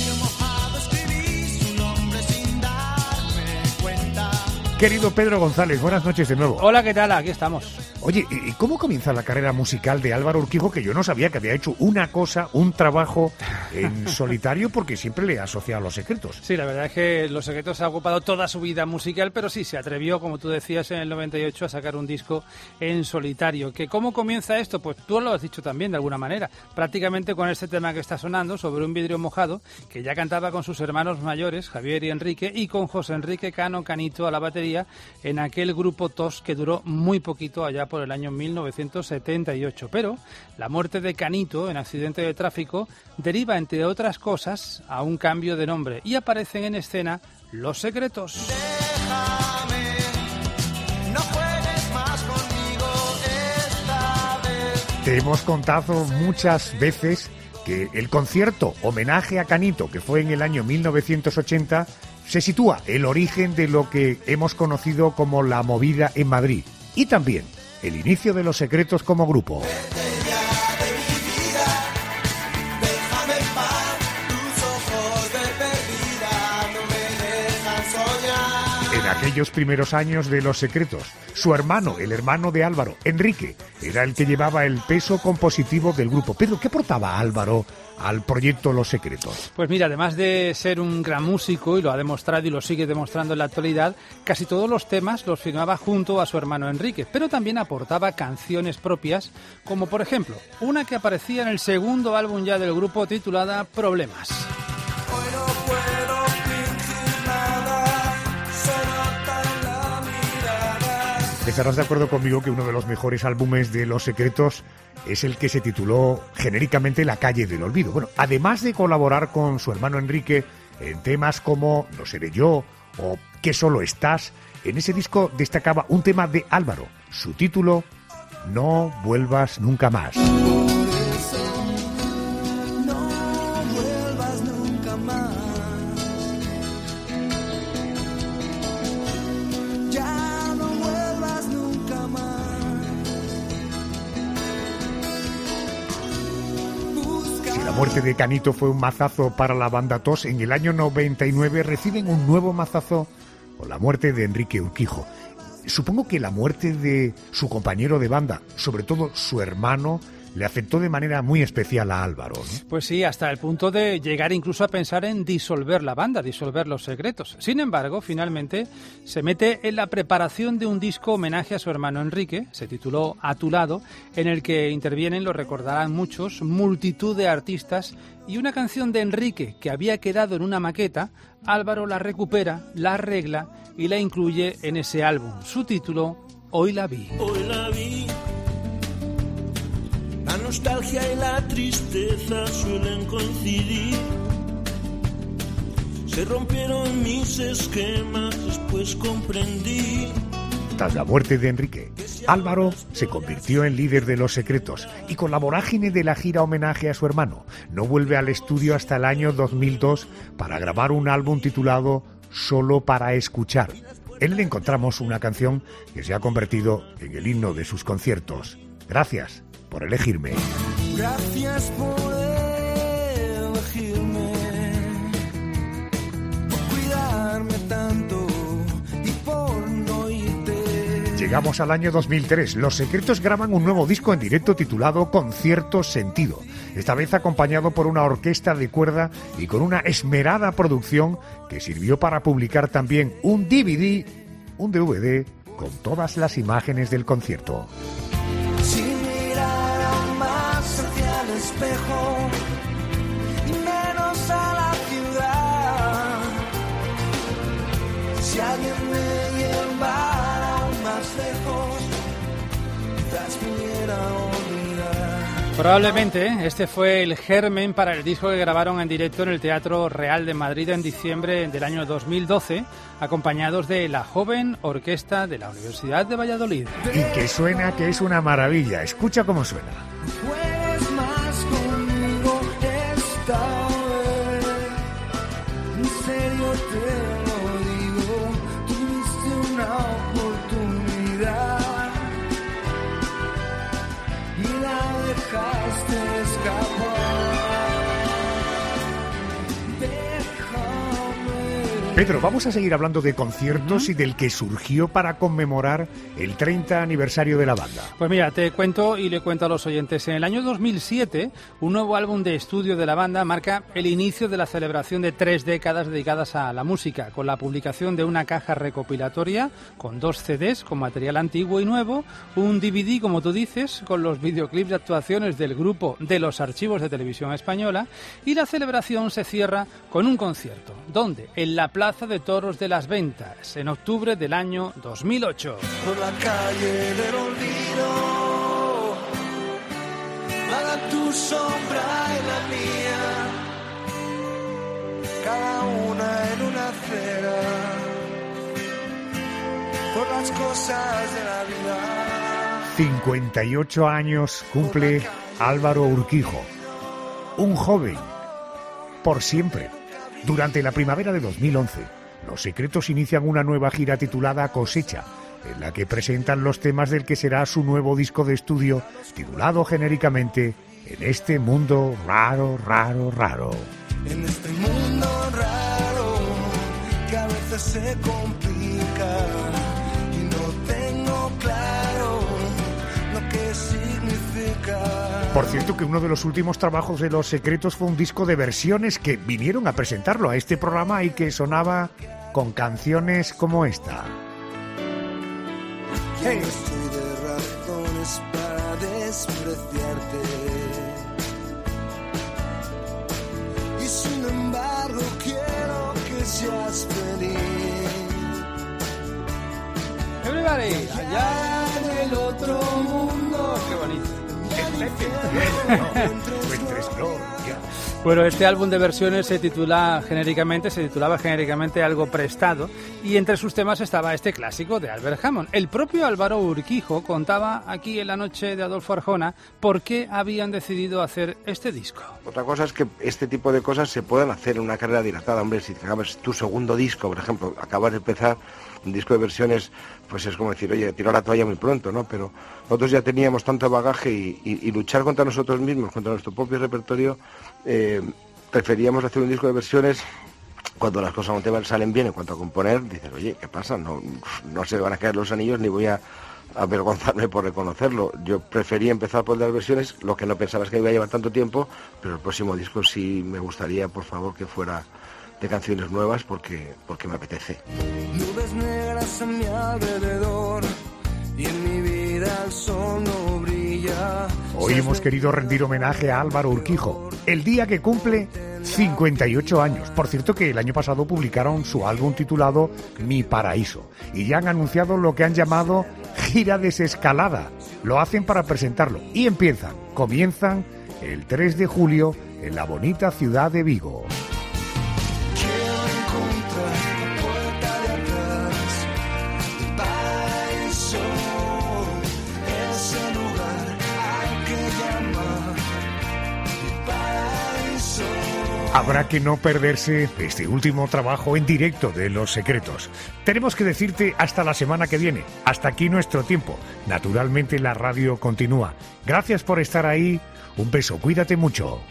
Querido Pedro González, buenas noches de nuevo. Hola, ¿qué tal? Aquí estamos. Oye, ¿y cómo comienza la carrera musical de Álvaro Urquijo? Que yo no sabía que había hecho un trabajo en solitario, porque siempre le he asociado a Los Secretos. Sí, la verdad es que Los Secretos ha ocupado toda su vida musical, pero sí, se atrevió, como tú decías, en el 98 a sacar un disco en solitario. ¿Que cómo comienza esto? Pues tú lo has dicho también, de alguna manera. Prácticamente con este tema que está sonando, Sobre un vidrio mojado, que ya cantaba con sus hermanos mayores, Javier y Enrique, y con José Enrique Cano Canito a la batería, en aquel grupo TOS que duró muy poquito allá por el año 1978. Pero la muerte de Canito en accidente de tráfico deriva, entre otras cosas, a un cambio de nombre y aparecen en escena Los Secretos. Déjame, no juegues más conmigo esta vez. Te hemos contado muchas veces que el concierto homenaje a Canito, que fue en el año 1980, se sitúa el origen de lo que hemos conocido como la movida en Madrid. Y también el inicio de Los Secretos como grupo. En aquellos primeros años de Los Secretos, su hermano, el hermano de Álvaro, Enrique, era el que llevaba el peso compositivo del grupo. Pedro, ¿qué aportaba Álvaro al proyecto Los Secretos? Pues mira, además de ser un gran músico, y lo ha demostrado y lo sigue demostrando en la actualidad, casi todos los temas los firmaba junto a su hermano Enrique, pero también aportaba canciones propias, como por ejemplo, una que aparecía en el segundo álbum ya del grupo titulada Problemas. Estarás de acuerdo conmigo que uno de los mejores álbumes de Los Secretos es el que se tituló genéricamente La calle del olvido. Bueno, además de colaborar con su hermano Enrique en temas como No seré yo o ¿Qué solo estás?, en ese disco destacaba un tema de Álvaro, su título No vuelvas nunca más. La muerte de Canito fue un mazazo para la banda TOS. En el año 99 reciben un nuevo mazazo con la muerte de Enrique Urquijo. Supongo que la muerte de su compañero de banda, sobre todo su hermano, le afectó de manera muy especial a Álvaro, ¿no? Pues sí, hasta el punto de llegar incluso a pensar en disolver la banda, disolver Los Secretos. Sin embargo, finalmente se mete en la preparación de un disco homenaje a su hermano Enrique, se tituló A tu lado, en el que intervienen, lo recordarán muchos, multitud de artistas, y una canción de Enrique que había quedado en una maqueta, Álvaro la recupera, la arregla y la incluye en ese álbum. Su título, Hoy la vi. Hoy la vi. La nostalgia y la tristeza suelen coincidir. Se rompieron mis esquemas, después comprendí. Tras la muerte de Enrique, Álvaro se convirtió en líder de Los Secretos y con la vorágine de la gira homenaje a su hermano, no vuelve al estudio hasta el año 2002 para grabar un álbum titulado Solo para escuchar. En él encontramos una canción que se ha convertido en el himno de sus conciertos. Gracias por elegirme. Gracias por elegirme, por cuidarme tanto y por no irte. Llegamos al año 2003. Los Secretos graban un nuevo disco en directo titulado Concierto Sentido. Esta vez acompañado por una orquesta de cuerda y con una esmerada producción que sirvió para publicar también un DVD con todas las imágenes del concierto. Hacia el espejo y menos a la ciudad. Si alguien me llevara aún más lejos, quizás pudiera olvidar. Probablemente este fue el germen para el disco que grabaron en directo en el Teatro Real de Madrid en diciembre del año 2012, acompañados de la joven orquesta de la Universidad de Valladolid. Y que suena que es una maravilla. Escucha cómo suena. Juegues más conmigo esta vez, en serio te lo digo, tuviste una oportunidad y la dejaste escapar. Pedro, vamos a seguir hablando de conciertos y del que surgió para conmemorar el 30 aniversario de la banda. Pues mira, te cuento y le cuento a los oyentes. En el año 2007, un nuevo álbum de estudio de la banda marca el inicio de la celebración de 3 décadas dedicadas a la música, con la publicación de una caja recopilatoria con 2 CDs con material antiguo y nuevo, un DVD, como tú dices, con los videoclips de actuaciones del grupo de los Archivos de Televisión Española, y la celebración se cierra con un concierto, donde en la Plaza de Toros de las Ventas, en octubre del año 2008. Por la calle del olvido, vaga tu sombra y la mía, cada una en una acera, por las cosas de la vida. 58 años cumple Álvaro Urquijo, un joven por siempre. Durante la primavera de 2011, Los Secretos inician una nueva gira titulada Cosecha, en la que presentan los temas del que será su nuevo disco de estudio, titulado genéricamente En este mundo raro, raro, raro. En este mundo raro que a veces se complica y no tengo claro lo que significa. Por cierto, que uno de los últimos trabajos de Los Secretos fue un disco de versiones que vinieron a presentarlo a este programa y que sonaba con canciones como esta. Hey. Estoy de razones para despreciarte y sin embargo quiero que seas feliz. Everybody, allá en el otro mundo. Qué bonito. Bueno, este álbum de versiones se titulaba genéricamente Algo Prestado, y entre sus temas estaba este clásico de Albert Hammond. El propio Álvaro Urquijo contaba aquí en la noche de Adolfo Arjona por qué habían decidido hacer este disco. Otra cosa es que este tipo de cosas se puedan hacer en una carrera dilatada. Hombre, si acabas tu segundo disco, por ejemplo, acabas de empezar un disco de versiones, pues es como decir, oye, tiro la toalla muy pronto, ¿no? Pero nosotros ya teníamos tanto bagaje y luchar contra nosotros mismos, contra nuestro propio repertorio, preferíamos hacer un disco de versiones cuando las cosas no te salen bien en cuanto a componer. Dices, oye, ¿qué pasa? No se van a caer los anillos ni voy a avergonzarme por reconocerlo. Yo prefería empezar por las versiones, lo que no pensaba es que iba a llevar tanto tiempo, pero el próximo disco sí me gustaría, por favor, que fuera de canciones nuevas porque me apetece. Nubes negras a mi alrededor y en mi vida el sol no brilla. Hoy hemos querido rendir homenaje a Álvaro Urquijo, el día que cumple 58 años. Por cierto, que el año pasado publicaron su álbum titulado Mi Paraíso y ya han anunciado lo que han llamado gira desescalada. Lo hacen para presentarlo y comienzan el 3 de julio en la bonita ciudad de Vigo. Habrá que no perderse este último trabajo en directo de Los Secretos. Tenemos que decirte hasta la semana que viene. Hasta aquí nuestro tiempo. Naturalmente la radio continúa. Gracias por estar ahí. Un beso, cuídate mucho.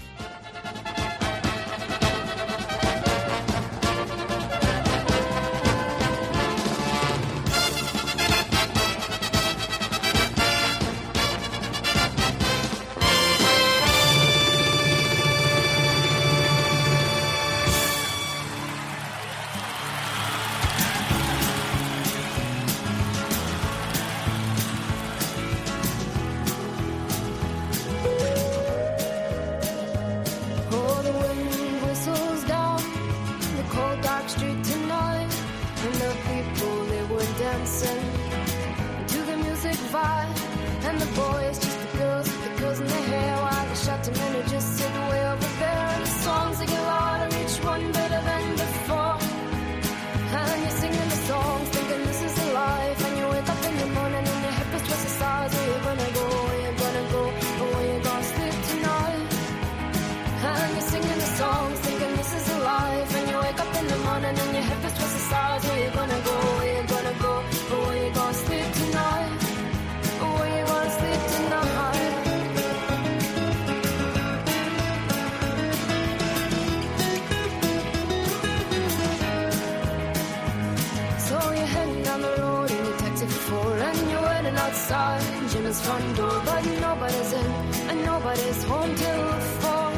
Jim's front door, but nobody's in and nobody's home till 4.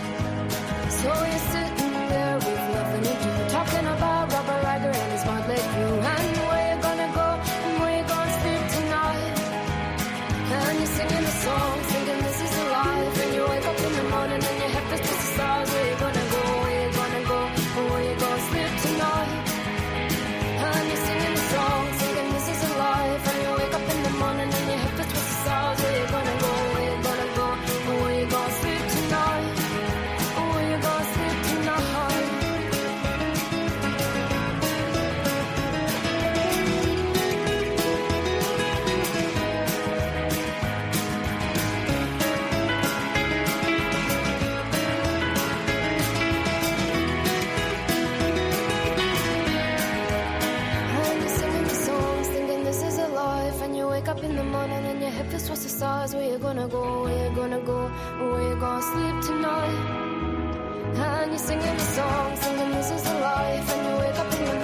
So you're sitting there with nothing to do, talking about Robert Riger and his motley crew, and where you gonna go and where you gonna sleep tonight. And you're singing the song, thinking this is a life, and you wake up in the morning and your head feels just the stars. Where you gonna go, where you gonna go, and where you gonna sleep tonight. And you're singing the song, thinking this is a life, and you wake up in the morning and your head feels just the stars. Where you gonna go, where you gonna go, and where you gonna sleep tonight. Where you gonna sleep tonight. stars, where you gonna go, where you gonna go, where you gonna sleep tonight? And you're singing the song, singing this is the life, and you wake up in the